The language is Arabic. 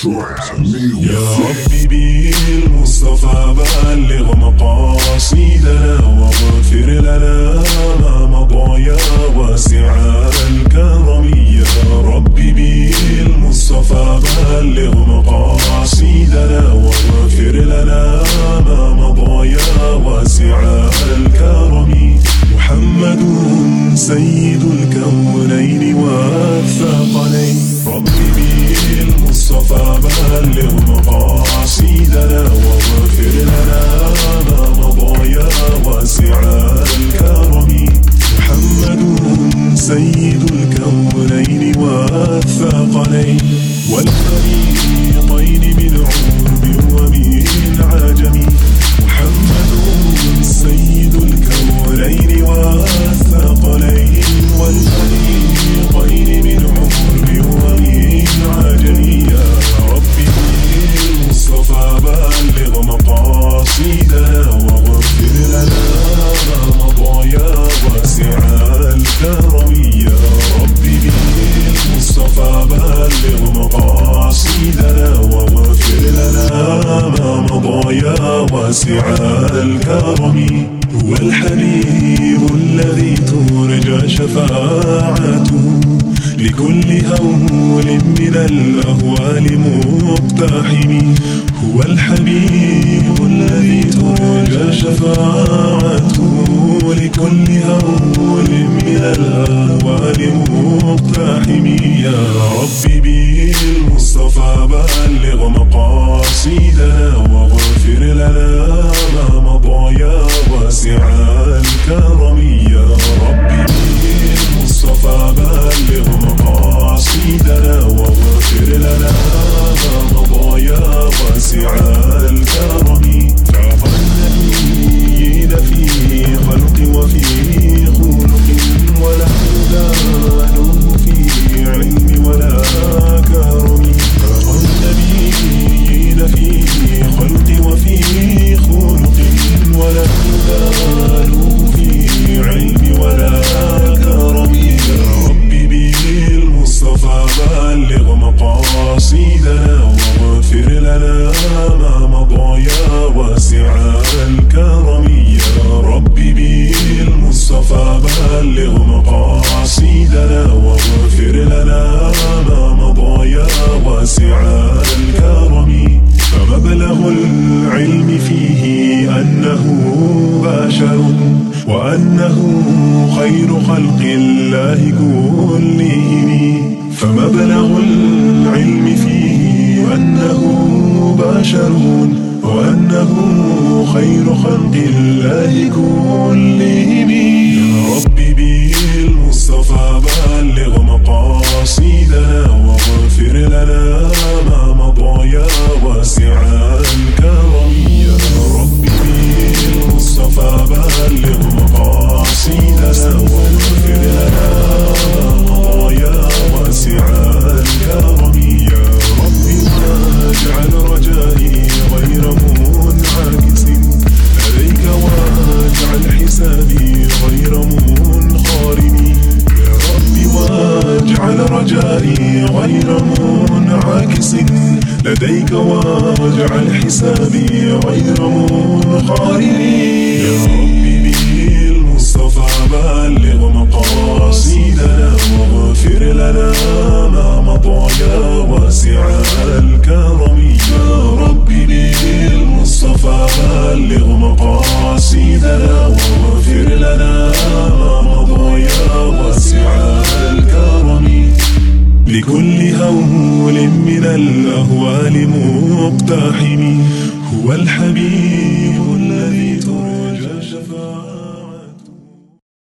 يا ربي بالمصطفى بلغ مقاصدنا واغفر لنا ما مضى يا واسع الكرم. يا ربي بالمصطفى بلغ مقاصدنا واغفر لنا ما مضى يا واسع الكرم. محمد سيد الكونين والثقلين. ربي بالمصطفى بلغ مقاصدنا واغفر لنا ما مضى يا واسع الكرم. محمد سيد الكونين والثقلين والفريقين من عرب ومن عجم. محمد سيد الكونين والثقلين والفريقين من عرب ومن عجم. يا ربي بالمصطفى بلغ مقاصدنا واغفر لنا ما مضى يا واسع الكرم. يا ربي بالمصطفى بلغ مقاصدنا واغفر لنا ما مضى يا واسع الكرم. هو الحبيب الذي ترجى شفاعته لكل هول من الأهوال مقتحم. هو الحبيب الذي ترجى شفاعته لكل هول من الأهوال مقتحم. يا ربي بالمصطفى بلغ مقاصدنا واغفر لنا ما مضى يا واسع الكرم. يا ربي بالمصطفى بلغ مقاصدنا واغفر لنا ما مضى يا واسع الكرم. شرف النبيين في خلق وفي خلق ولا زالوا في علم ولا كرم. شرف النبيين في خلق وفي خلق ولا زالوا في علم ولا كرم. يا ربي بالمصطفى بلغ مقاصدنا واغفر لنا ما مضى يا واسع الكرم. يا ربي بالمصطفى بلغ مقاصدنا واغفر لنا ما مضى يا واسع الكرم. فمبلغ العلم فيه أنه بشر وأنه خير خلق الله كلهم. فمبلغ العلم فيه أنه بشر وأنه خير خلق الله كلهم. يا ربي بالمصطفى بلغ مقاصدنا واغفر لنا ما مضى يا واسع الكرم. يا ربي بالمصطفى بلغ مقاصدنا واغفر لنا ما مضى يا واسع الكرم. يا ربي واجعل رجائي غير منعكس لديك واجعل حسابي غير منخرم. يا ربي واجعل رجائي غير منعكس لديك واجعل حسابي غير منخرم. يا ربي بالمصطفى بلغ مقاصدنا واغفر لنا ما مضى يا واسع الكرم. يا ربي بالمصطفى بلغ مقاصدنا واغفر لنا ما مضى يا واسع الكرم. لكل هول من الأهوال مقتحم. هو الحبيب الذي ترجى شفاعته